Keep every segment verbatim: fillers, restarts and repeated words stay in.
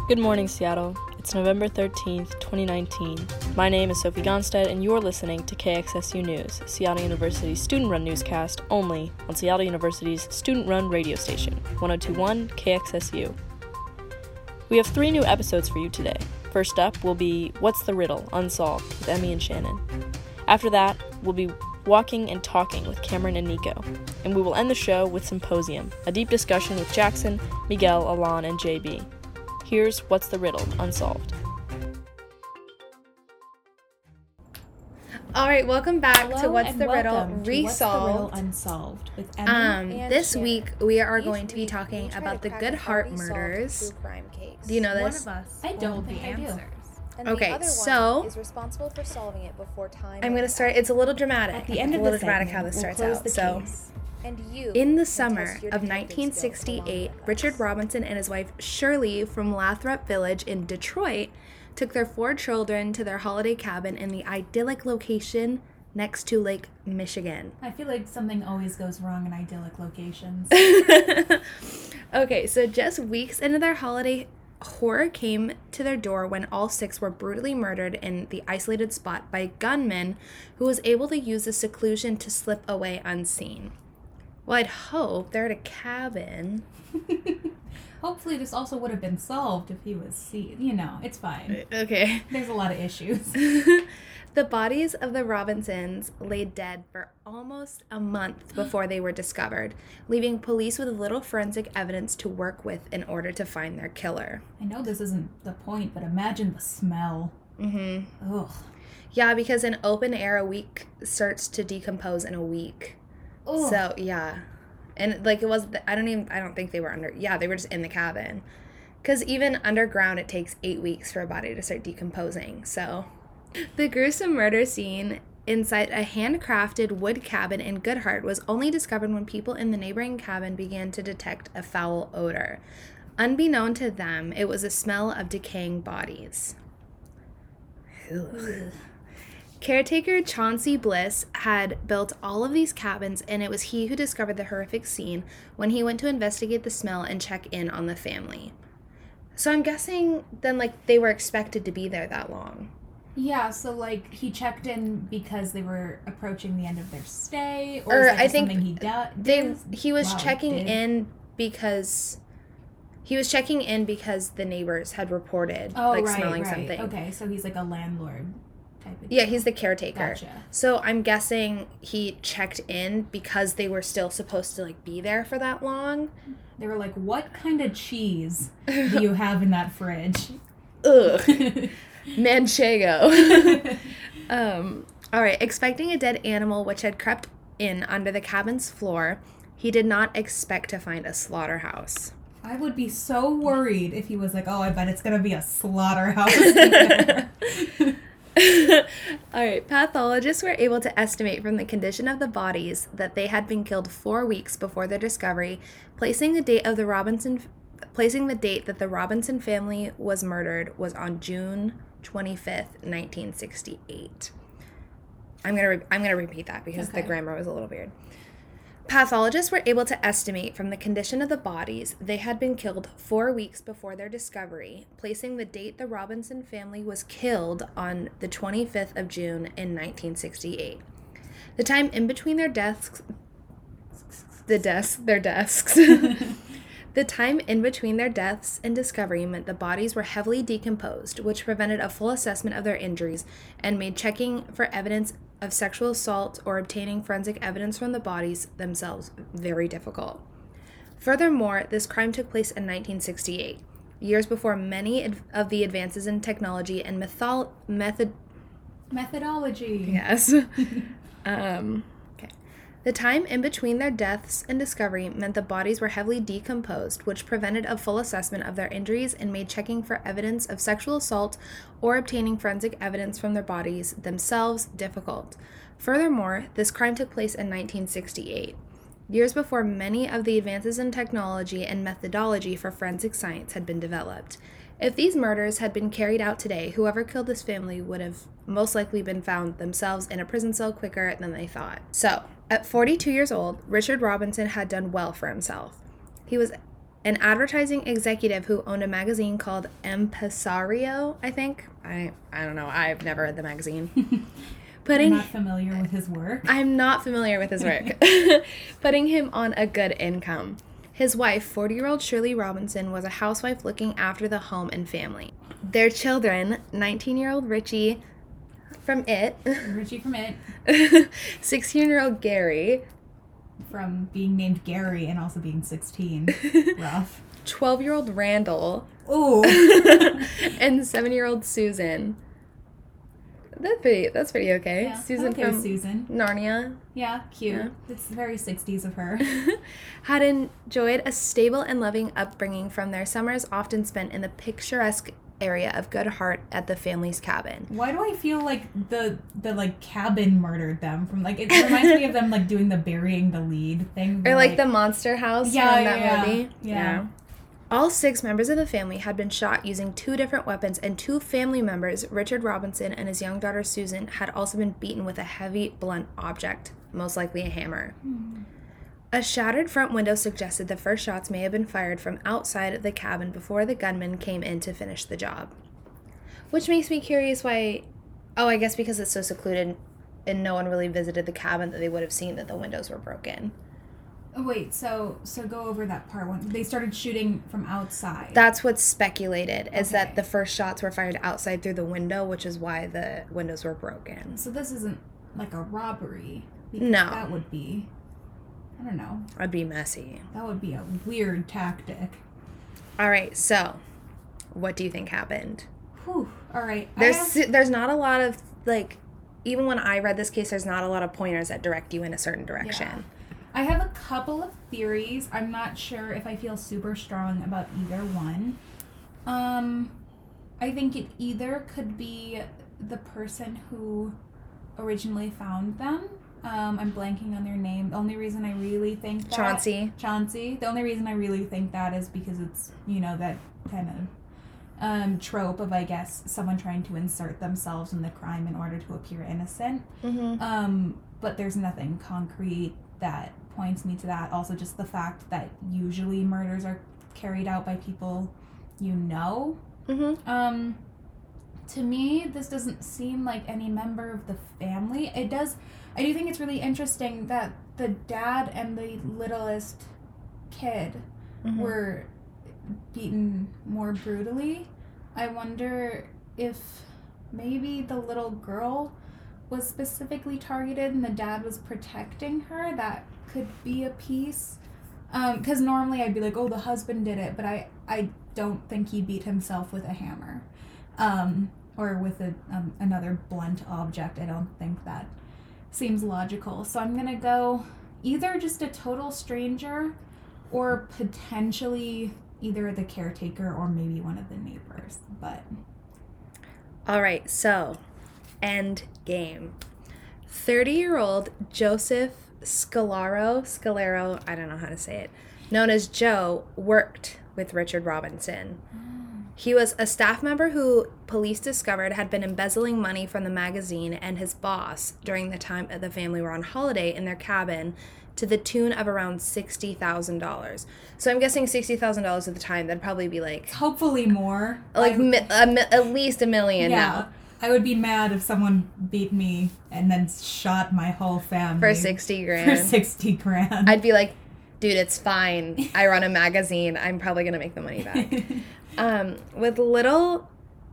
Good morning, Seattle. It's November thirteenth, twenty nineteen. My name is Sophie Gonstead, and you're listening to K X S U News, Seattle University's student-run newscast, only on Seattle University's student-run radio station, one oh two point one K X S U. We have three new episodes for you today. First up will be What's the Riddle? Unsolved with Emmy and Shannon. After that, we'll be Walking and Talking with Cameron and Nico. And we will end the show with Symposium, a deep discussion with Jackson, Miguel, Alon, and J B. Here's What's the Riddle? Unsolved. All right, welcome back Hello to What's and the Riddle welcome to Resolved. What's the Riddle Unsolved with Emmy Um, and this Shannon. week we are Each going to be week, talking we try about to the crack Good an Heart already solved murders. true crime case. Do you know One this? of us I will don't know think the I do. answers. And Okay, the other so- one is responsible for solving it before time. I'm going to runs start. out. It's a little dramatic. At the end a of little the dramatic segment, how this we'll starts close out. the So, case. And you in the can summer test your of detective nineteen skills sixty-eight, along with Richard us. Robinson and his wife Shirley from Lathrop Village in Detroit took their four children to their holiday cabin in the idyllic location next to Lake Michigan. I feel like something always goes wrong in idyllic locations. Okay, so just weeks into their holiday, horror came to their door when all six were brutally murdered in the isolated spot by a gunman who was able to use the seclusion to slip away unseen. Well, I'd hope they're at a cabin. Hopefully this also would have been solved if he was seen. You know, it's fine. Okay. There's a lot of issues. The bodies of the Robinsons lay dead for almost a month before they were discovered, leaving police with little forensic evidence to work with in order to find their killer. I know this isn't the point, but imagine the smell. Mm-hmm. Ugh. Yeah, because an open air a week starts to decompose in a week. Ugh. So, yeah. And, like, it was, I don't even, I don't think they were under, yeah, they were just in the cabin. Because even underground, it takes eight weeks for a body to start decomposing, so. The gruesome murder scene inside a handcrafted wood cabin in Goodhart was only discovered when people in the neighboring cabin began to detect a foul odor. Unbeknown to them, it was a smell of decaying bodies. Ugh. Caretaker Chauncey Bliss had built all of these cabins, and it was he who discovered the horrific scene when he went to investigate the smell and check in on the family. So I'm guessing then, like, they were expected to be there that long. Yeah, so like he checked in because they were approaching the end of their stay, or, Or is that I just think something he do- They did? he was Wow, checking did. in because he was checking in because the neighbors had reported Oh, like right, smelling right. something. Okay, so he's like a landlord type of Yeah, deal. he's the caretaker. Gotcha. So I'm guessing he checked in because they were still supposed to like be there for that long. They were like, what kind of cheese do you have in that fridge? Ugh. Manchego. um, all right. Expecting a dead animal which had crept in under the cabin's floor, he did not expect to find a slaughterhouse. I would be so worried if he was like, oh, I bet it's going to be a slaughterhouse in there. All right. Pathologists were able to estimate from the condition of the bodies that they had been killed four weeks before their discovery, placing the date of the Robinson, placing the date that the Robinson family was murdered was on June twenty-fifth, nineteen sixty-eight. I'm gonna re- I'm gonna repeat that because the Okay. grammar was a little weird. Pathologists were able to estimate from the condition of the bodies they had been killed four weeks before their discovery, placing the date the Robinson family was killed on the twenty-fifth of June in nineteen sixty-eight. The time in between their deaths, the deaths, their desks. The time in between their deaths and discovery meant the bodies were heavily decomposed, which prevented a full assessment of their injuries and made checking for evidence of sexual assault or obtaining forensic evidence from the bodies themselves very difficult. Furthermore, this crime took place in nineteen sixty-eight, years before many ad- of the advances in technology and method- method Methodology. Yes. um, okay. The time in between their deaths and discovery meant the bodies were heavily decomposed, which prevented a full assessment of their injuries and made checking for evidence of sexual assault or obtaining forensic evidence from their bodies themselves difficult. Furthermore, this crime took place in nineteen sixty-eight, years before many of the advances in technology and methodology for forensic science had been developed. If these murders had been carried out today, whoever killed this family would have most likely been found themselves in a prison cell quicker than they thought. So, at forty-two years old, Richard Robinson had done well for himself. He was an advertising executive who owned a magazine called Empresario, I think. I I don't know. I've never read the magazine. Putting, You're not familiar with his work? I'm not familiar with his work. Putting him on a good income. His wife, forty-year-old Shirley Robinson, was a housewife looking after the home and family. Their children, nineteen-year-old Richie from It, Richie from It, sixteen-year-old Gary, from being named Gary and also being sixteen. Rough. twelve-year-old Randall, Ooh. and seven-year-old Susan. That's pretty. That's pretty okay. Yeah, Susan okay from with Susan. Narnia Yeah, cute. Yeah. It's very sixties of her. had enjoyed a stable and loving upbringing from their summers often spent in the picturesque area of Good Heart at the family's cabin. Why do I feel like the the like cabin murdered them from like it reminds me of them like doing the burying the lead thing. Or like, the monster house Yeah, from that yeah, yeah. movie. Yeah. All six members of the family had been shot using two different weapons, and two family members, Richard Robinson and his young daughter Susan, had also been beaten with a heavy, blunt object, most likely a hammer. Mm. A shattered front window suggested the first shots may have been fired from outside the cabin before the gunman came in to finish the job. Which makes me curious why... Oh, I guess because it's so secluded and no one really visited the cabin that they would have seen that the windows were broken. Oh, wait, so so go over that part when they started shooting from outside. That's what's speculated, is Okay. that the first shots were fired outside through the window, which is why the windows were broken. So this isn't like a robbery. Because No. That would be, I don't know, That'd be messy. that would be a weird tactic. All right, so what do you think happened? Whew, all right. I There's have- there's not a lot of, like, even when I read this case, there's not a lot of pointers that direct you in a certain direction. I have a couple of theories. I'm not sure if I feel super strong about either one. Um, I think it either could be the person who originally found them. Um, I'm blanking on their name. The only reason I really think that... Chauncey. Chauncey. The only reason I really think that is because it's, you know, that kind of um, trope of, I guess, someone trying to insert themselves in the crime in order to appear innocent. Mm-hmm. Um, but there's nothing concrete that points me to that. Also, just the fact that usually murders are carried out by people you know. Mm-hmm. Um, to me, this doesn't seem like any member of the family. It does. I do think it's really interesting that the dad and the littlest kid Mm-hmm. were beaten more brutally. I wonder if maybe the little girl was specifically targeted and the dad was protecting her. That could be a piece. Because um, normally I'd be like, oh, the husband did it, but I, I don't think he beat himself with a hammer um, or with a um, another blunt object. I don't think that seems logical. So I'm going to go either just a total stranger or potentially either the caretaker or maybe one of the neighbors. But All right, so end game. thirty-year-old Joseph Scalaro, Scalaro, I don't know how to say it, known as Joe, worked with Richard Robinson. He was a staff member who police discovered had been embezzling money from the magazine and his boss during the time the family were on holiday in their cabin to the tune of around sixty thousand dollars. So I'm guessing sixty thousand dollars at the time, that'd probably be like... hopefully more. Like I- mi- a mi- at least a million yeah. now. I would be mad if someone beat me and then shot my whole family. For sixty grand. For sixty grand. I'd be like, dude, it's fine. I run a magazine. I'm probably going to make the money back. um, with little...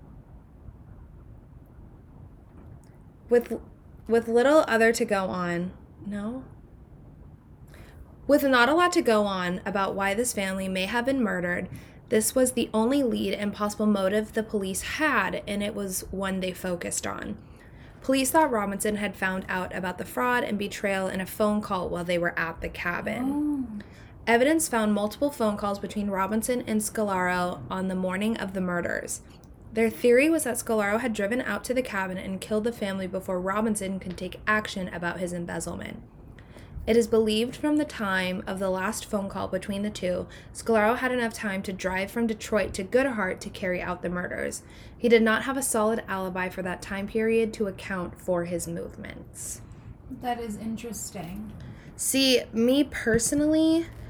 With, with little other to go on... No? With not a lot to go on about why this family may have been murdered, this was the only lead and possible motive the police had, and it was one they focused on. Police thought Robinson had found out about the fraud and betrayal in a phone call while they were at the cabin. Oh. Evidence found multiple phone calls between Robinson and Scalaro on the morning of the murders. Their theory was that Scalaro had driven out to the cabin and killed the family before Robinson could take action about his embezzlement. It is believed from the time of the last phone call between the two, Scalaro had enough time to drive from Detroit to Good Heart to carry out the murders. He did not have a solid alibi for that time period to account for his movements. That is interesting. See, me personally,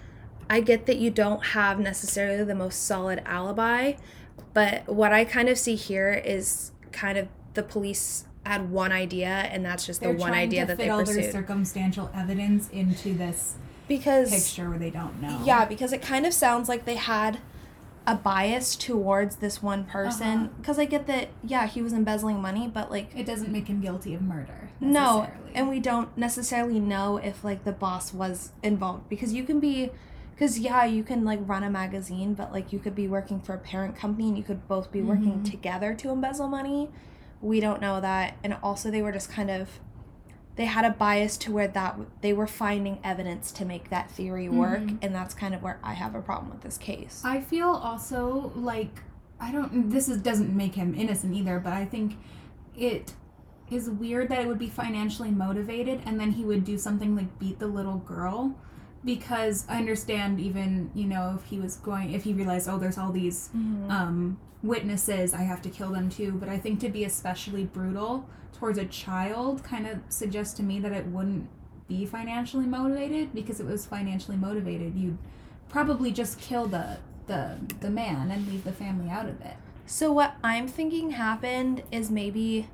I get that you don't have necessarily the most solid alibi, but what I kind of see here is kind of the police had one idea, and that's just They're the one trying idea to that fit they all their pursued. circumstantial evidence into this Because picture where they don't know. yeah, because it kind of sounds like they had a bias towards this one Uh-huh. person. Because I get that, yeah, he was embezzling money, but like It doesn't make him guilty of murder. no, necessarily. and we don't necessarily know if like the boss was involved, because you can be, because yeah, you can like run a magazine, but like you could be working for a parent company and you could both be working Mhm. together to embezzle money. We don't know that, and also they were just kind of, they had a bias to where that they were finding evidence to make that theory work, Mhm. and that's kind of where I have a problem with this case. I feel also like I don't. This is doesn't make him innocent either, but I think it is weird that it would be financially motivated, and then he would do something like beat the little girl, because I understand even you know if he was going if he realized oh there's all these Mhm. um, witnesses I have to kill them too, but I think to be especially brutal towards a child kind of suggests to me that it wouldn't be financially motivated, because if it was financially motivated you'd probably just kill the the the man and leave the family out of it. So what I'm thinking happened is maybe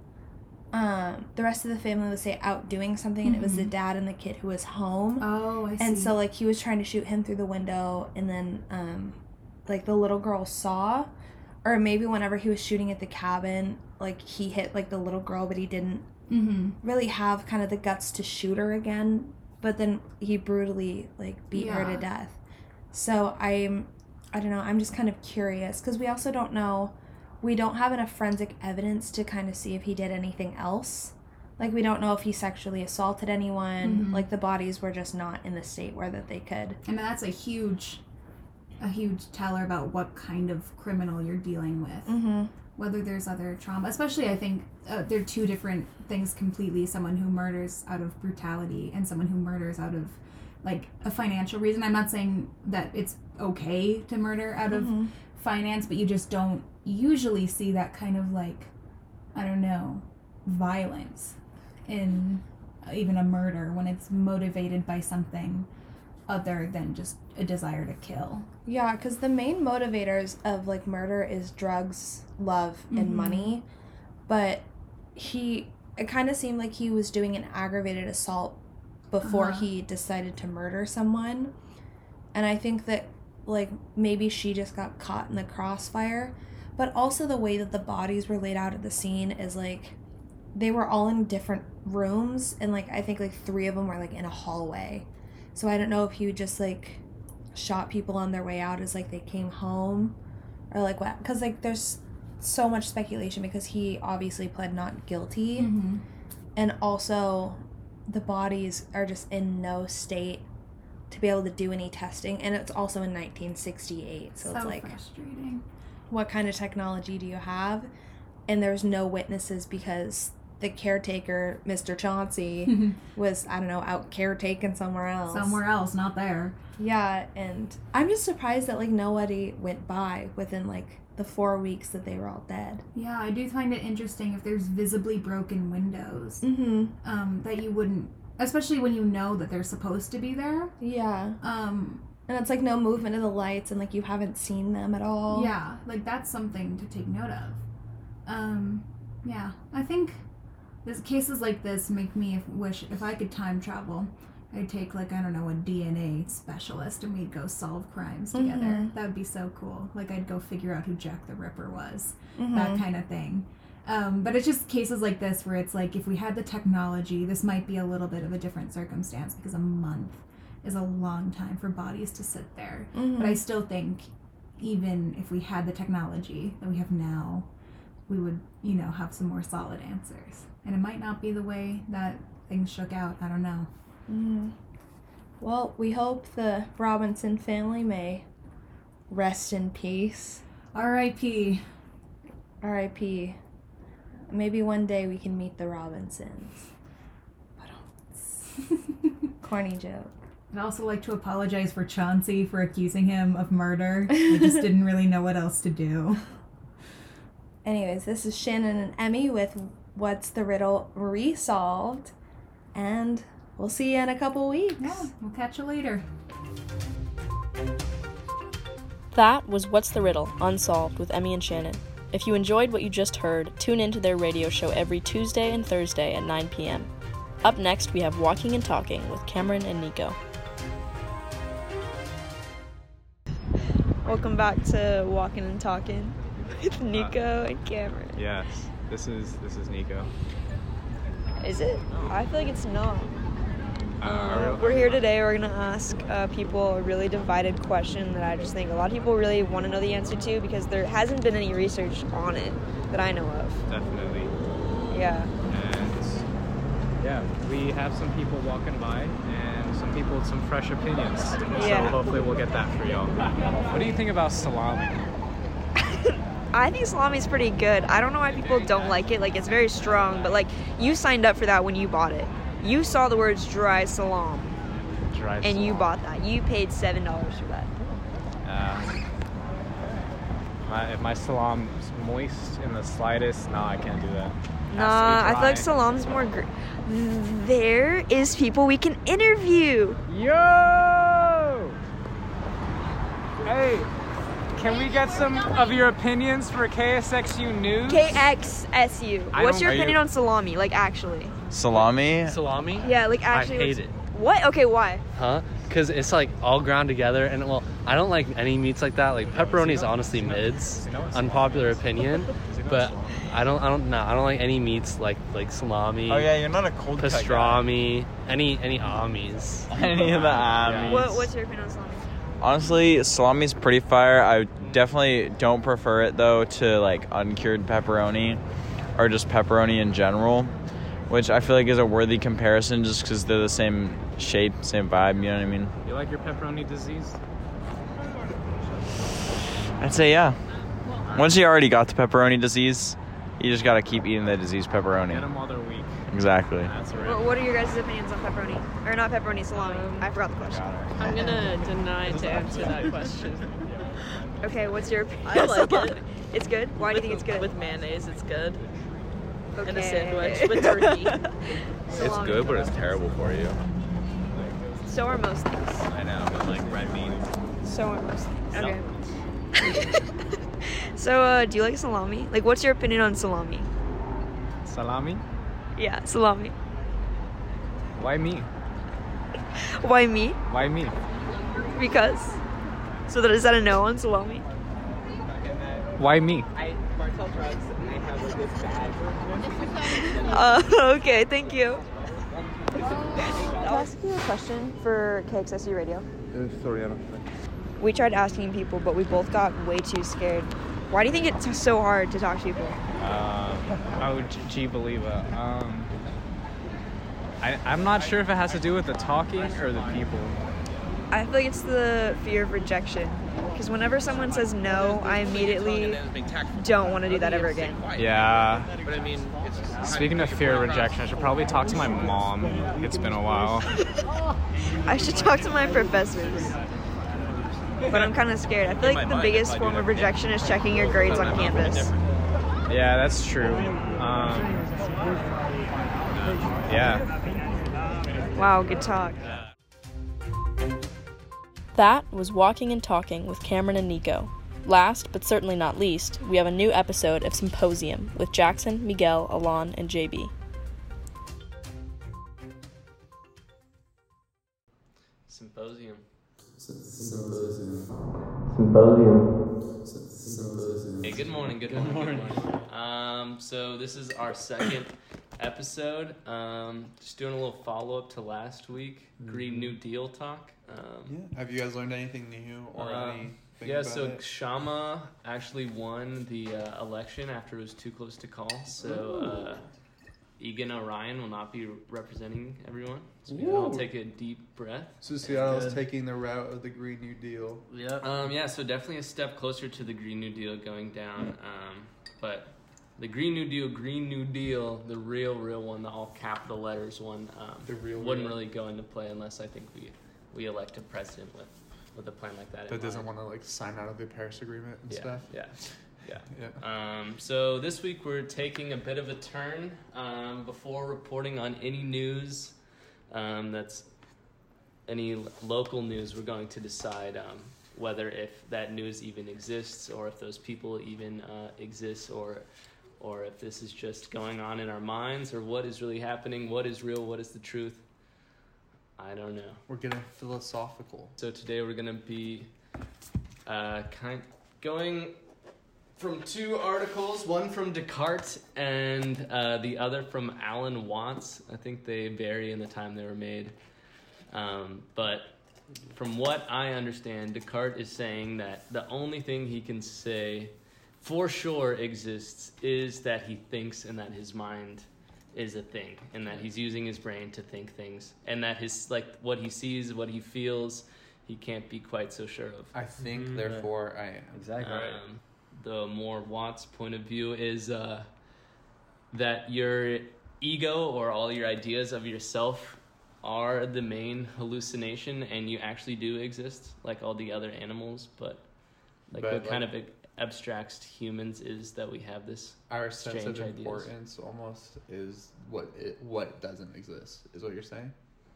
um, the rest of the family was say out doing something, and it was the Mhm. dad and the kid who was home. Oh, I see. And so like he was trying to shoot him through the window, and then um, like the little girl saw, or maybe whenever he was shooting at the cabin, like he hit like the little girl, but he didn't mm-hmm. really have kind of the guts to shoot her again. But then he brutally like beat her Yeah. to death. So I'm, I don't know. I'm just kind of curious, because we also don't know. We don't have enough forensic evidence to kind of see if he did anything else. Like, we don't know if he sexually assaulted anyone. Mhm. Like, the bodies were just not in the state where that they could. I mean, that's a huge, a huge teller about what kind of criminal you're dealing with. Mm-hmm. Whether there's other trauma, especially I think uh, they're two different things completely. Someone who murders out of brutality and someone who murders out of like a financial reason. I'm not saying that it's okay to murder out of Mhm. finance, but you just don't usually see that kind of like, I don't know, violence in even a murder when it's motivated by something other than just a desire to kill. Yeah, because the main motivators of, like, murder is drugs, love, and Mhm. money. But he, it kind of seemed like he was doing an aggravated assault before Uh-huh. he decided to murder someone. And I think that, like, maybe she just got caught in the crossfire. But also the way that the bodies were laid out at the scene is, like, they were all in different rooms. And, like, I think, like, three of them were, like, in a hallway. So I don't know if he just, like, shot people on their way out as, like, they came home. Or, like, what? Because, like, there's so much speculation because he obviously pled not guilty. Mm-hmm. And also, the bodies are just in no state to be able to do any testing. And it's also in nineteen sixty-eight. So, So it's like, frustrating. what kind of technology do you have? And there's no witnesses because the caretaker, Mister Chauncey, was, I don't know, out caretaking somewhere else. Somewhere else, not there. Yeah, and I'm just surprised that, like, nobody went by within, like, the four weeks that they were all dead. Yeah, I do find it interesting if there's visibly broken windows, Mm-hmm. um, that you wouldn't, especially when you know that they're supposed to be there. Yeah. Um, And it's, like, no movement of the lights, and, like, you haven't seen them at all. yeah, like that's something to take note of. Um, yeah, I think this cases like this make me wish if I could time travel, I'd take like I don't know a D N A specialist and we'd go solve crimes together. Mhm. That would be so cool. Like I'd go figure out who Jack the Ripper was, Mhm. that kind of thing. Um, but it's just cases like this where it's like if we had the technology, this might be a little bit of a different circumstance because a month is a long time for bodies to sit there. Mhm. But I still think even if we had the technology that we have now, we would, you know, have some more solid answers. And it might not be the way that things shook out. I don't know. Mhm. Well, we hope the Robinson family may rest in peace. R I P R I P Maybe one day we can meet the Robinsons. Corny joke. I'd also like to apologize for Chauncey for accusing him of murder. I just didn't really know what else to do. Anyways, this is Shannon and Emmy with What's the Riddle Resolved. And we'll see you in a couple weeks. Yeah, we'll catch you later. That was What's the Riddle? Unsolved with Emmy and Shannon. If you enjoyed what you just heard, tune in to their radio show every Tuesday and Thursday at nine p.m. Up next, we have Walking and Talking with Cameron and Nico. Welcome back to Walking and Talking with Nico and Cameron. Yes, this is this is Nico. Is it? I feel like it's not. Uh, Uh, we're here today. We're going to ask uh, people a really divided question that I just think a lot of people really want to know the answer to because there hasn't been any research on it that I know of. Definitely. Yeah. And yeah, we have some people walking by and some people with some fresh opinions. Yeah. So hopefully we'll get that for y'all. What do you think about salami? I think salami's pretty good. I don't know why people don't like it. Like, it's very strong, but like, you signed up for that when you bought it. You saw the words dry salam, Dry and salami. you bought that. You paid seven dollars for that. Uh, my, if my salam's moist in the slightest, no, I can't do that. It has to be Nah, I feel like dry. salam's more gr- There is people we can interview. Yo! Hey, can we get some of your opinions for K S X U News? K X S U. I What's don't- your Are you- opinion on salami? Like, actually. Salami? Salami? Yeah, like, actually. I hate what's- it. What? Okay, why? Huh? Because it's like all ground together, and well, I don't like any meats like that. Like pepperoni is honestly mids, unpopular opinion, but I don't, I don't know, I don't like any meats like like salami, Oh yeah, you're not a cold cut guy. pastrami, any any amis. Any of the amis. What, what's your opinion on salami? Honestly, salami's pretty fire. I definitely don't prefer it though to like uncured pepperoni or just pepperoni in general, which I feel like is a worthy comparison just because they're the same shape, same vibe, you know what I mean? You like your pepperoni disease? I'd say yeah. Once you already got the pepperoni disease, you just gotta keep eating the diseased Get pepperoni. them while they're weak. Exactly. That's right. What, what are your guys' opinions on pepperoni? Or not pepperoni, salami. I forgot the question. I'm gonna deny to answer that question. Okay, what's your opinion I on like salami? it. It's good? Why do you think it's good? With mayonnaise, it's good. okay. And a sandwich with turkey. Salami. it's terrible for you. So are most things. I know, but like red meat. So are most things. Okay. So, uh, do you like salami? Like, what's your opinion on salami? Salami? Yeah, salami. Why me? Why me? Why me? Because. So that is that a no on salami? Why me? Uh, okay, thank you. I'll ask you a question for K X S U Radio. We tried asking people, but we both got way too scared. Why do you think it's so hard to talk to people? Uh, oh, G- G Believer. Um, I, I'm not sure if it has to do with the talking or the people. I feel like it's the fear of rejection. Because whenever someone says no, I immediately don't want to do that ever again. Yeah. Speaking of fear of rejection, I should probably talk to my mom. It's been a while. I should talk to my professors. But I'm kind of scared. I feel like the biggest form of rejection is checking your grades on campus. Yeah, that's true. Um, yeah. Wow, good talk. That was Walking and Talking with Cameron and Nico. Last, but certainly not least, we have a new episode of Symposium with Jackson, Miguel, Alon, and J B. Symposium. Hey, good morning, good morning, good morning. Um, so this is our second episode. Um, just doing a little follow-up to last week, Green New Deal talk. Um, Yeah. Have you guys learned anything new or Uh, anything yeah, about so it? Shama actually won the uh, election after it was too close to call. So uh, Egan Orion will not be representing everyone. So we can all Ooh. take a deep breath. So Seattle's Good. taking the route of the Green New Deal. Yeah. Um, yeah, so definitely a step closer to the Green New Deal going down. Um, but the Green New Deal, Green New Deal, the real, real one, the all capital letters one, um, The real, wouldn't real. really go into play unless I think we we elect a president with, with a plan like that. in That doesn't mind. want to like sign out of the Paris Agreement and yeah, stuff. Yeah, yeah. Yeah. Um, so this week we're taking a bit of a turn um, before reporting on any news um, that's any l- local news, we're going to decide um, whether if that news even exists, or if those people even uh, exist, or or if this is just going on in our minds, or what is really happening, what is real, what is the truth. I don't know. We're getting philosophical. So today we're gonna be uh, kind going from two articles, one from Descartes and uh, the other from Alan Watts. I think they vary in the time they were made. Um, but from what I understand, Descartes is saying that the only thing he can say for sure exists is that he thinks, and that his mind is a thing, and that he's using his brain to think things, and that his, like, what he sees, what he feels, he can't be quite so sure of. I think, Mhm. therefore I am. Exactly. Right. Um, the more Watts' point of view is uh, that your ego, or all your ideas of yourself, are the main hallucination, and you actually do exist like all the other animals. But like But, what kind like- of abstracts humans is that we have this Our sense of strange ideas. importance almost is what it, what doesn't exist, is what you're saying?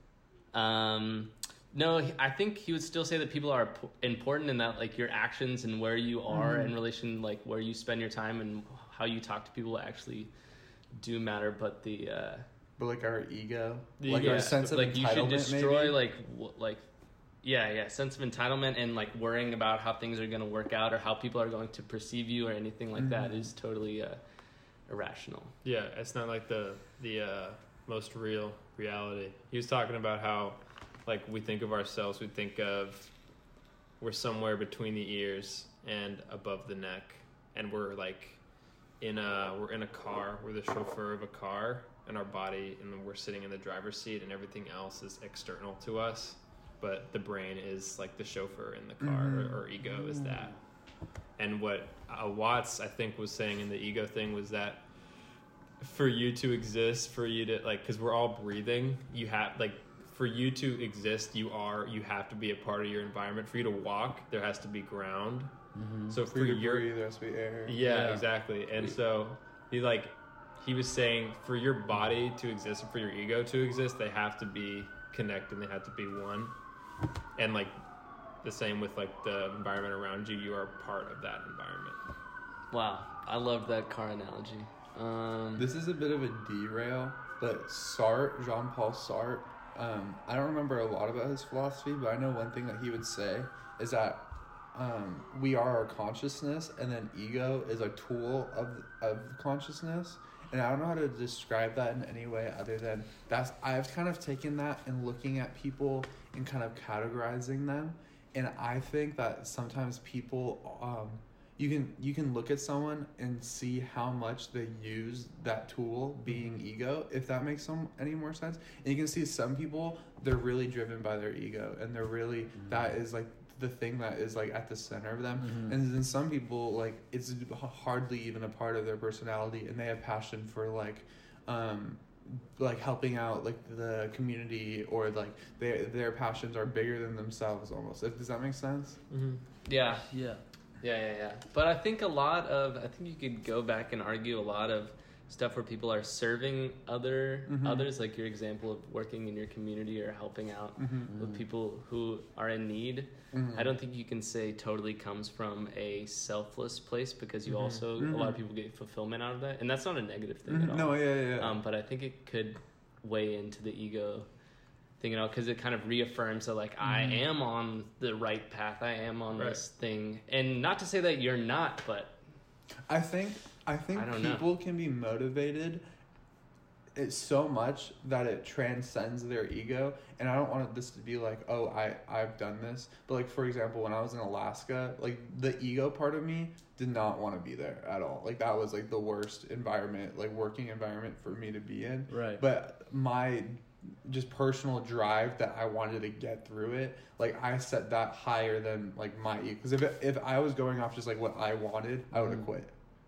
Um, no, he- I think he would still say that people are p- important, and that like your actions and where you are Mhm. in relation, like where you spend your time and how you talk to people, actually do matter. But the uh, But like our ego, the- like yeah, our sense of like you should entitlement, destroy maybe? like w- like yeah yeah sense of entitlement, and like worrying about how things are going to work out or how people are going to perceive you or anything like that Mhm. is totally uh, irrational. Yeah, it's not like the the uh, most real reality. He was talking about how, like, we think of ourselves, we think of we're somewhere between the ears and above the neck, and we're like in a we're in a car. We're the chauffeur of a car, and our body, and then we're sitting in the driver's seat, and everything else is external to us. But the brain is like the chauffeur in the car, Mhm. or, or ego is that. And what uh, Watts, I think, was saying in the ego thing was that for you to exist, for you to, like, because we're all breathing, you have, like, for you to exist, you are, you have to be a part of your environment. For you to walk, there has to be ground. Mm-hmm. So For for you to your, breathe, there has to be air. yeah, Yeah. exactly. And so he, like, he was saying for your body to exist and for your ego to exist, they have to be connected, they have to be one. And, like, the same with, like, the environment around you, you are part of that environment. Wow, I love that car analogy. Um, This is a bit of a derail, but Sartre, Jean-Paul Sartre, um, I don't remember a lot about his philosophy, but I know one thing that he would say is that um, we are our consciousness, and then ego is a tool of of consciousness. And I don't know how to describe that in any way other than that's, I've kind of taken that and looking at people and kind of categorizing them. And I think that sometimes people, um, you can you can look at someone and see how much they use that tool, being ego, if that makes some any more sense. And you can see some people, they're really driven by their ego, and they're really, mm-hmm. that is like the thing that is like at the center of them. Mm-hmm. And then some people, like, it's hardly even a part of their personality, and they have passion for like um like helping out like the community, or like their their passions are bigger than themselves almost. Does that make sense? Mm-hmm. yeah. Yeah. Yeah, yeah, yeah. But I think a lot of, I think you could go back and argue a lot of stuff where people are serving other Mhm. others, like your example of working in your community or helping out Mhm. with people who are in need. Mhm. I don't think you can say totally comes from a selfless place, because you Mhm. also, Mhm. a lot of people get fulfillment out of that. And that's not a negative thing Mhm. at all. No, yeah, yeah, yeah. Um, but I think it could weigh into the ego thing, you know, because it kind of reaffirms that, like, I Mhm. am on the right path, I am on Right. this thing, and not to say that you're not, but I think I think I don't know. people can be motivated it's so much that it transcends their ego. And I don't want this to be like, oh, I, I've done this. But like, for example, when I was in Alaska, like the ego part of me did not want to be there at all. Like that was like the worst environment, like working environment for me to be in. Right. But my just personal drive that I wanted to get through it, like I set that higher than like my ego. Because if, if I was going off just like what I wanted, I would have Mm. quit.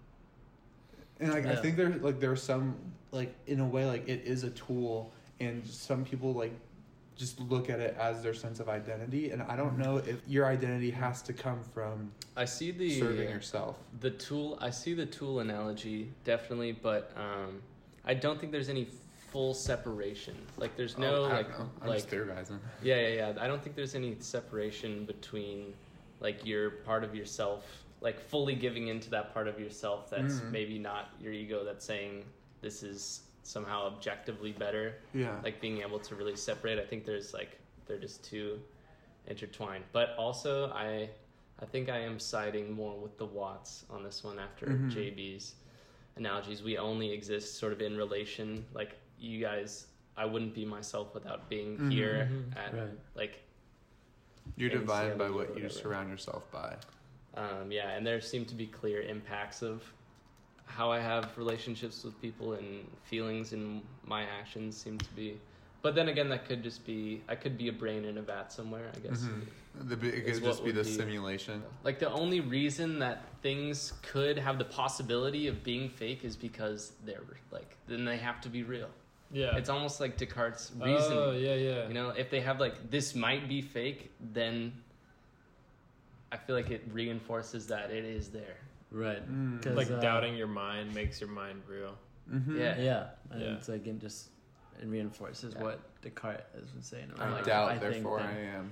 And like, Yeah. I think there's like, there's some, like in a way, like it is a tool, and some people like just look at it as their sense of identity. And I don't know if your identity has to come from I see the serving yourself. The tool, I see the tool analogy definitely, but um, I don't think there's any full separation. Like there's no Oh, I like don't know. I'm like just theorizing. Yeah, yeah, yeah. I don't think there's any separation between like your part of yourself, like fully giving into that part of yourself that's Mhm. maybe not your ego that's saying this is somehow objectively better. Yeah. Like being able to really separate. I think there's like they're just too intertwined. But also I I think I am siding more with the Watts on this one after Mhm. J B's analogies. We only exist sort of in relation. Like you guys, I wouldn't be myself without being Mhm. here Mhm. at Right. like You're in defined by Seattle or what you whatever. surround yourself by. Um, yeah, and there seem to be clear impacts of how I have relationships with people and feelings and my actions seem to be. But then again, that could just be I could be a brain in a vat somewhere. I guess. Mhm. The, it is could what just be would the be- simulation. Like the only reason that things could have the possibility of being fake is because they're like then they have to be real. Yeah. It's almost like Descartes' reasoning. Oh, yeah, yeah. You know, if they have like this might be fake, then I feel like it reinforces that it is there. Right. Mm. 'Cause, Like uh, doubting your mind makes your mind real. Mm-hmm. Yeah. Yeah, and Yeah. it's like it just it reinforces Yeah. what Descartes has been saying. I Like, doubt, I think therefore that- I am.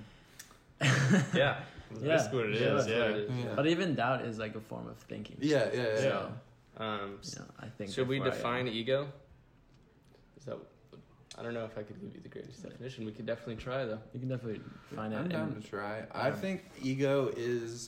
Yeah. That's Yeah. basically what it Yeah, is. that's Yeah. what it is. Yeah. But even doubt is like a form of thinking. Yeah, yeah, yeah. So, Um, you know, I think. should we therefore I define am. ego? Is that? I don't know if I could give you the greatest definition. We could definitely try though. You can definitely find it. I'm down in- to try. I um, think ego is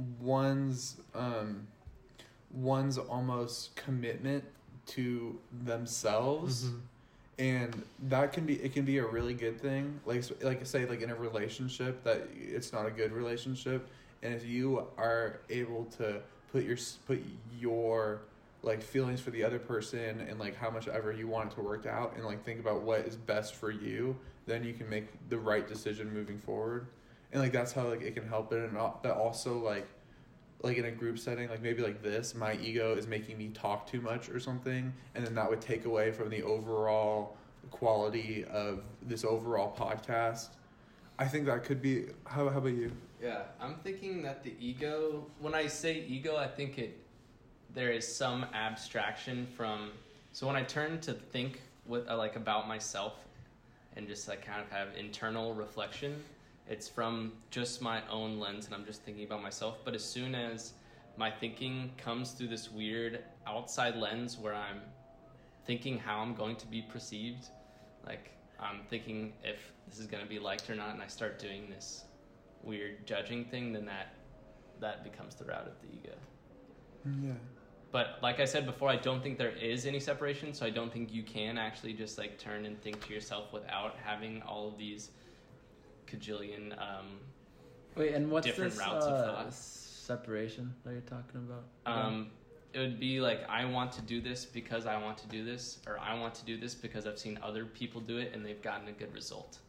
one's um, one's almost commitment to themselves, Mhm. and that can be it can be a really good thing. Like like say like in a relationship that it's not a good relationship, and if you are able to put your put your like feelings for the other person and like how much ever you want it to work out and like think about what is best for you, then you can make the right decision moving forward. And like that's how like it can help it. And al- but also like like in a group setting, like maybe like this, my ego is making me talk too much or something, and then that would take away from the overall quality of this overall podcast. I think that could be. How, how about you? Yeah, I'm thinking that the ego. When I say ego, I think it. There is some abstraction from. So when I turn to think with uh, like about myself, and just like kind of have internal reflection, it's from just my own lens, and I'm just thinking about myself. But as soon as my thinking comes through this weird outside lens where I'm thinking how I'm going to be perceived, like I'm thinking if this is going to be liked or not, and I start doing this weird judging thing, then that that becomes the route of the ego. Yeah. But like I said before, I don't think there is any separation, so I don't think you can actually just like turn and think to yourself without having all of these cajillion um, Wait, and what's different this routes uh, of thought. separation that you're talking about? Um, it would be like, I want to do this because I want to do this, or I want to do this because I've seen other people do it and they've gotten a good result.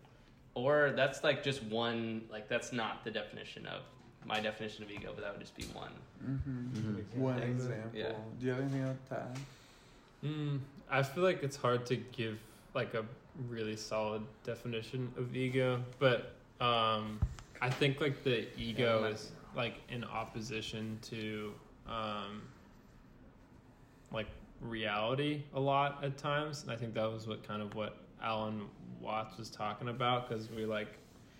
Or that's like just one, like that's not the definition of, my definition of ego, but that would just be one. Mm-hmm. One example. Yeah. Do you have anything else to add? Mm, I feel like it's hard to give like a really solid definition of ego, but um, I think like the ego Yeah, is like in opposition to um, like reality a lot at times, and I think that was what kind of what Alan Watts was talking about, because we like.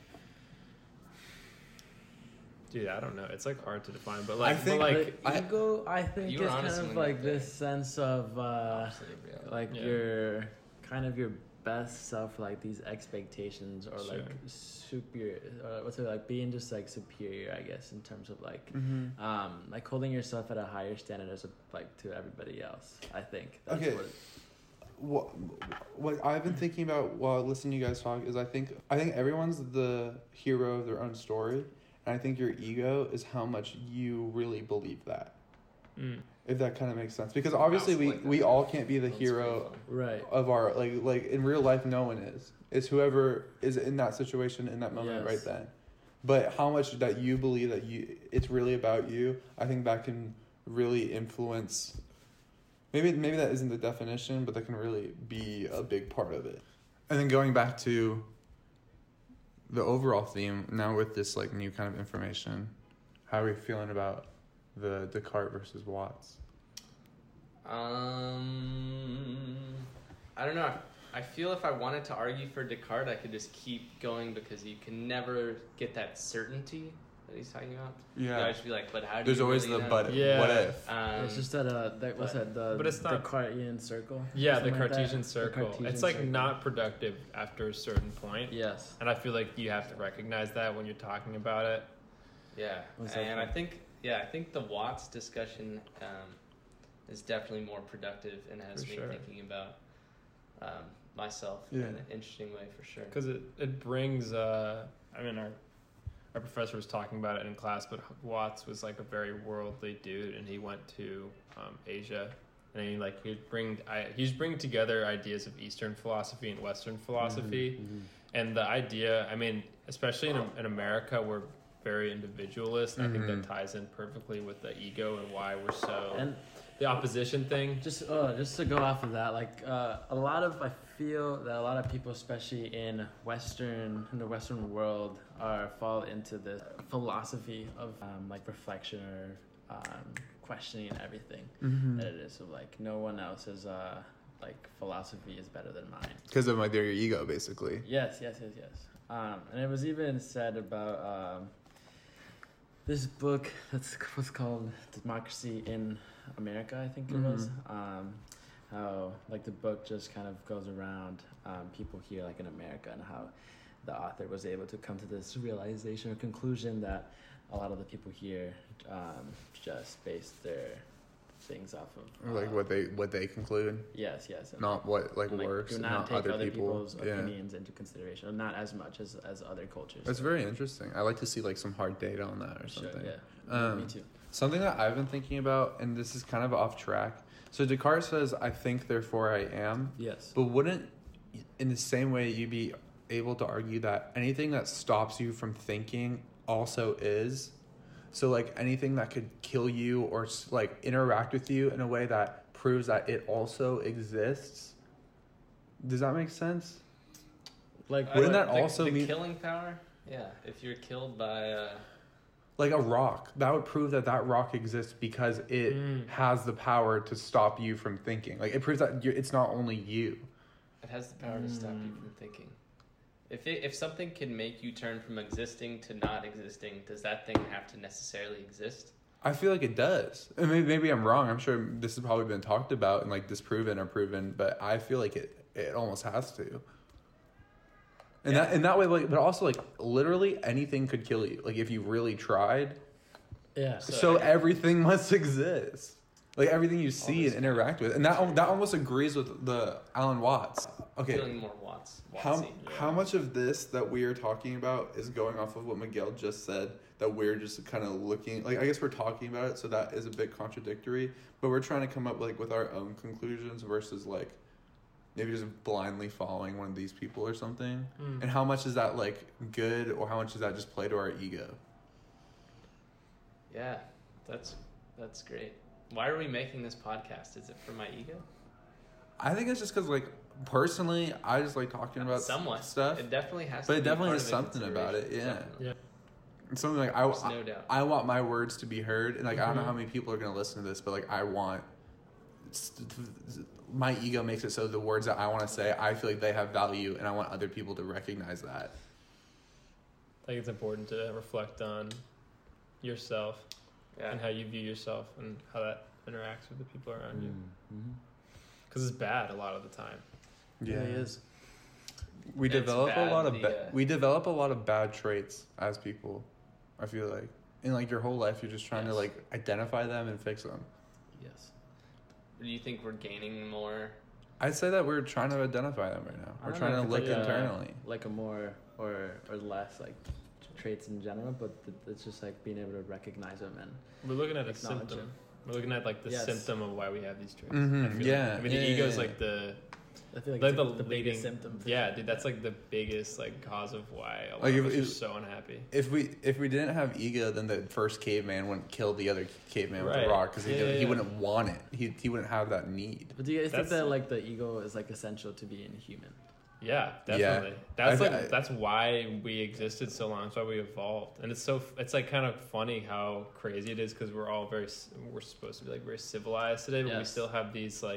Dude, I don't know. It's like hard to define, but like, I think, but like, But ego, I think, You is were kind honest of when like you- this sense of uh, like Yeah. your kind of your best self, like these expectations, or like Sure. superior, or what's it like being just like superior, I guess, in terms of like Mm-hmm. um like holding yourself at a higher standard as a, like to everybody else. I think. That's Okay. What it, What what I've been thinking about while listening to you guys talk is I think I think everyone's the hero of their own story, and I think your ego is how much you really believe that. mm, If that kind of makes sense, because obviously we, like that. we all can't be the That's hero pretty fun. right. of our like like in real life. No one is. It's whoever is in that situation in that moment Yes. right then. But how much that you believe that you it's really about you, I think that can really influence. Maybe maybe that isn't the definition, but that can really be a big part of it. And then going back to the overall theme now with this like new kind of information, how are we feeling about the Descartes versus Watts? Um, I don't know. I feel if I wanted to argue for Descartes, I could just keep going because you can never get that certainty that he's talking about. Yeah. You know, I just be like, but how do There's you always really the know? but. Yeah. What if? Um, It's just that uh, that what's but- that the but it's not- the Cartesian circle. Yeah, the Something like that? Cartesian The circle. Cartesian It's like circle. not productive after a certain point. Yes. And I feel like you have to recognize that when you're talking about it. Yeah, What's that and for? I think yeah, I think the Watts discussion um, is definitely more productive and has For me sure. thinking about um, myself Yeah. in an interesting way for sure. Because it, it brings, uh, I mean, our our professor was talking about it in class, but Watts was like a very worldly dude, and he went to um, Asia, and he like he'd bring I, he's bringing together ideas of Eastern philosophy and Western philosophy, Mm-hmm. and the idea. I mean, especially in in America, we're very individualist, and I think Mhm. that ties in perfectly with the ego and why we're so And the opposition thing. just uh, just to go off of that, like uh, a lot of I feel that a lot of people, especially in Western in the Western world, are fall into this philosophy of um, like reflection or um, questioning everything Mhm. that it is. So like no one else's uh, like philosophy is better than mine. Because of like their ego, basically. Yes, yes, yes, yes. Um, and it was even said about um, this book that's what's called Democracy in America, I think it was. Um, how like the book just kind of goes around um, people here, like in America, and how the author was able to come to this realization or conclusion that a lot of the people here um, just based their things off of Or like uh, what they what they conclude. Yes, yes. and- Not what like and, works, do and not, not take other, other people. people's Yeah. opinions into consideration, not as much as, as other cultures. That's very interesting. I like to see like some hard data on that or Sure, something. yeah. Um, Me too. Something that I've been thinking about, and this is kind of off track. So Descartes says, "I think, therefore I am." Yes. But wouldn't, in the same way, you be able to argue that anything that stops you from thinking also is? So like anything that could kill you or s- like interact with you in a way that proves that it also exists. Does that make sense? Like, wouldn't Uh, that the, also the mean killing power? Yeah, if you're killed by uh, like a rock? That would prove that that rock exists because it Mm. has the power to stop you from thinking. Like it proves that you're, it's not only you. it has the power to stop you from thinking. If it, if something can make you turn from existing to not existing, does that thing have to necessarily exist? I feel like it does. And maybe, maybe I'm wrong. I'm sure this has probably been talked about and like disproven or proven, but I feel like it it almost has to. And Yeah. that in that way, like, but also like literally anything could kill you. Like if you really tried. Yeah. So- So, everything must exist. Like everything you see this and interact with, and that that almost agrees with the Alan Watts. Okay, Feeling more Watts. how Wattsy. how much of this that we are talking about is going off of what Miguel just said? That we're just kind of looking like I guess we're talking about it, so that is a bit contradictory. But we're trying to come up like with our own conclusions versus like maybe just blindly following one of these people or something. Mm. And how much is that like good, or how much does that just play to our ego? Yeah, that's that's great. Why are we making this podcast? Is it for my ego? I think it's just because like personally, I just like talking about Somewhat stuff. It definitely has. But to it be definitely part is of something about it, consideration. yeah. Definitely. Yeah. It's something like I, There's no doubt. I want my words to be heard, and like I don't know Mhm. how many people are gonna listen to this, but like I want my ego makes it so the words that I want to say, I feel like they have value, and I want other people to recognize that. I think it's important to reflect on yourself Yeah. and how you view yourself and how that interacts with the people around you. Mm-hmm. Because it's bad a lot of the time. Yeah, it is. We It's develop a bad, lot of the, ba- uh, we develop a lot of bad traits as people. I feel like in like your whole life, you're just trying to Yes. like identify them and fix them. Yes. Do you think we're gaining more? I'd say that we're trying to identify them right now. I We're don't trying know to if look it's like a- internally. like a more or or less like traits in general, but th- it's just like being able to recognize them and We're looking at a Acknowledge symptom. them. We're looking at like the Yes. symptom of why we have these traits. Mhm, I feel yeah. Like. I mean, Yeah, the yeah, ego is yeah. like the I feel like, like it's the, like the biggest leading- symptom. for Yeah, that. dude, that's like the biggest like cause of why a lot Like, of if- us are if- so unhappy. If we if we didn't have ego, then the first caveman wouldn't kill the other caveman with Right. a rock because he, Yeah, yeah, he yeah. wouldn't want it. He he wouldn't have that need. But do you guys think That's- that like the ego is like essential to being human? Yeah, Yeah. definitely. That's I- like I- that's why we existed so long. That's why we evolved, and it's so it's like kind of funny how crazy it is because we're all very c- we're supposed to be like very civilized today, but we Yes. still have these like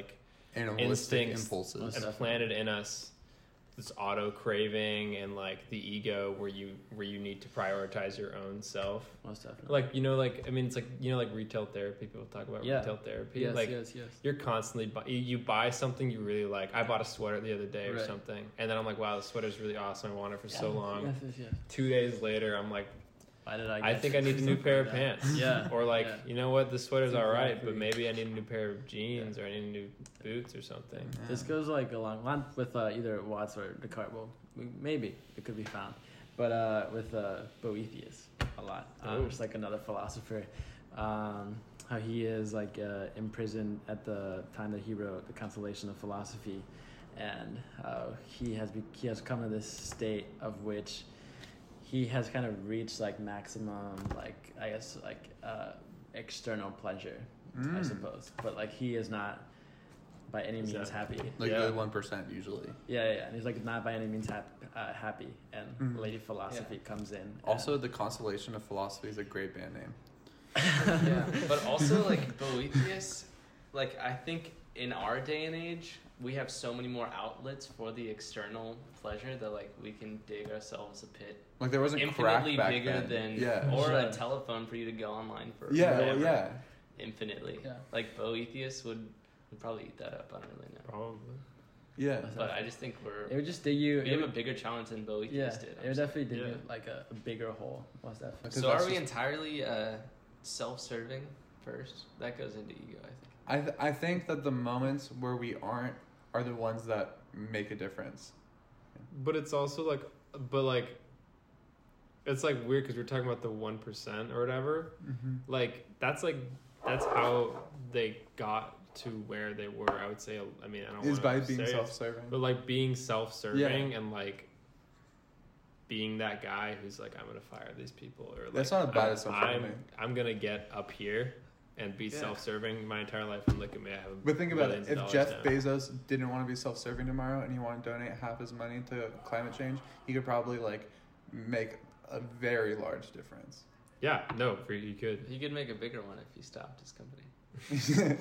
animalistic instincts impulses. implanted in us. This auto craving and like the ego where you where you need to prioritize your own self. Most definitely. Like you know, like I mean, it's like you know, like retail therapy. People talk about Yeah. retail therapy. Yes, like yes, yes. you're constantly bu- you, you buy something you really like. I bought a sweater the other day or Right. something, and then I'm like, wow, the sweater's really awesome. I want it for so Yes, long. yes, yes, yes. Two days later, I'm like, Why did I? I get think I need a new something pair of like that? pants. Yeah. Or like, yeah. you know what, this sweater's all right, Exactly. but maybe I need a new pair of jeans or I need a new boots or something. This goes like along not with uh, either Watts or Descartes. Well, maybe it could be found, but uh, with uh, Boethius a lot. Uh, Oh. Just like another philosopher, um, how he is like uh, imprisoned at the time that he wrote the Consolation of Philosophy, and how he has be- he has come to this state of which he has kind of reached like maximum like I guess like uh, external pleasure, I Mm. suppose, but like he is not by any means Exactly. happy. Like Yeah. the one percent usually. Yeah, yeah, yeah. And he's like not by any means hap- uh, happy, and Mhm. Lady Philosophy comes in. Also, the Constellation of Philosophy is a great band name. Yeah, but also like Boethius, like I think in our day and age, we have so many more outlets for the external pleasure that like we can dig ourselves a pit Like there wasn't crack infinitely back bigger then. than Yeah. or Sure. a telephone for you to go online for Yeah, whatever, yeah. infinitely. Yeah. Like Boethius would would probably eat that up. I don't really know, Probably. Yeah. but I just think we're It would just dig you. we It have a would, bigger challenge than Boethius yeah, did. it would definitely dig Yeah. you like a, a bigger hole. Most definitely. Because So that's are we just- entirely uh, self-serving first? That goes into ego, I think. I th- I think that the moments where we aren't are the ones that make a difference. But it's also like, but like, it's like weird because we're talking about the one percent or whatever. Mm-hmm. Like that's like that's how they got to where they were. I would say. I mean, I don't. Is wanna by being say it, self-serving. But like being self-serving Yeah. and like being that guy who's like, I'm gonna fire these people, or like, That's not as bad I'm, as self-serving. I'm, I'm gonna get up here and be Yeah. self-serving my entire life and look at me. I have. But think about it. billions of If dollars Jeff now. Bezos didn't want to be self-serving tomorrow and he wanted to donate half his money to climate change, he could probably like make a very large difference. Yeah, no, for you could. He could make a bigger one if he stopped his company.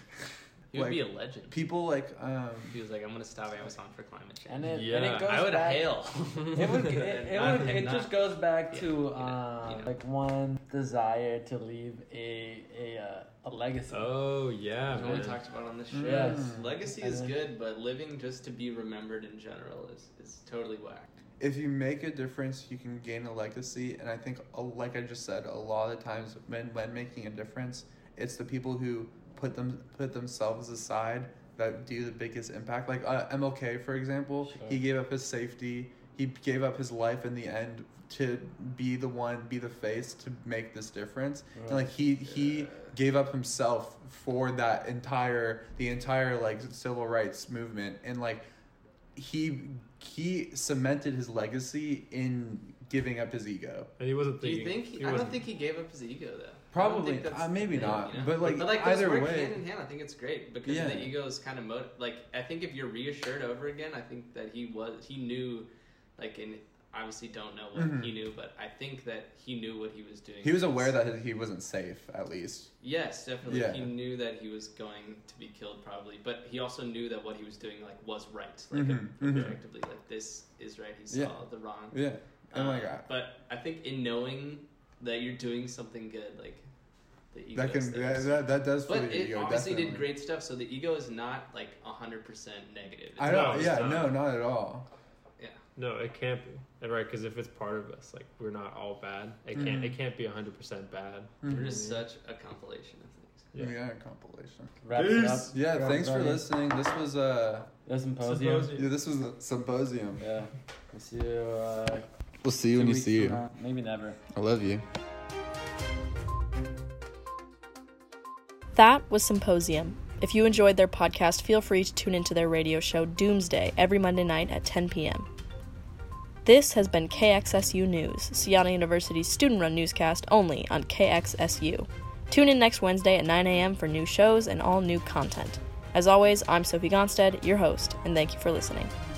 He would Like, be a legend. People like um He was like, I'm gonna stop Amazon for climate change. And it, Yeah, and it goes I would back, hail. It would. It, it, Not- would, it not- just goes back yeah, to you know, uh, you know. like one desire to leave a a uh, a legacy. Oh yeah, That's what we man. talked about on this show. Yes. Legacy And is then- good, but living just to be remembered in general is, is totally whack. if you make a difference, you can gain a legacy. And I think, uh, like I just said, a lot of the times when when making a difference, it's the people who put them put themselves aside that do the biggest impact. Like uh, M L K, for example, Sure. he gave up his safety. He gave up his life in the end to be the one, be the face to make this difference. And like he he gave up himself for that entire the entire like civil rights movement, and like he he cemented his legacy in giving up his ego. And he wasn't Do thinking. you think? He, he I don't wasn't- think he gave up his ego though. Probably, I don't think that's uh, maybe the not, you know? but, like, but like those either work way- hand in hand. I think it's great because Yeah. the ego is kind of mo- like I think if you're reassured over again, I think that he was he knew, like and obviously don't know what Mhm. he knew, but I think that he knew what he was doing. He was aware that he wasn't safe, at least. Yes, definitely. Yeah. He knew that he was going to be killed probably, but he also knew that what he was doing like was right, like Mhm, mhm. objectively, like this is right. He saw Yeah. the wrong. Yeah, and Uh, like I- but I think in knowing that you're doing something good, like the ego. that can is there. that, that, that does. for But the it ego, obviously definitely. did great stuff, so the ego is not like a hundred percent negative. It's I No, don't. it's Yeah, not. no, not at all. Yeah. No, it can't be. And right, because if it's part of us, like we're not all bad. It can't. Mhm. It can't be hundred percent bad. We're just Mhm. such a compilation of things. Yeah. Yeah, compilation. Wraps it up. Peace. Yeah, For thanks for everybody. listening. This was uh, The symposium. Symposium. yeah, this was a symposium. Yeah. We'll see you. Uh, We'll see you two when you weeks see from you. now. Maybe never. I love you. That was Symposium. If you enjoyed their podcast, feel free to tune into their radio show Doomsday every Monday night at ten p.m. This has been K X S U News, Seattle University's student-run newscast only on K X S U. Tune in next Wednesday at nine a.m. for new shows and all new content. As always, I'm Sophie Gonstead, your host, and thank you for listening.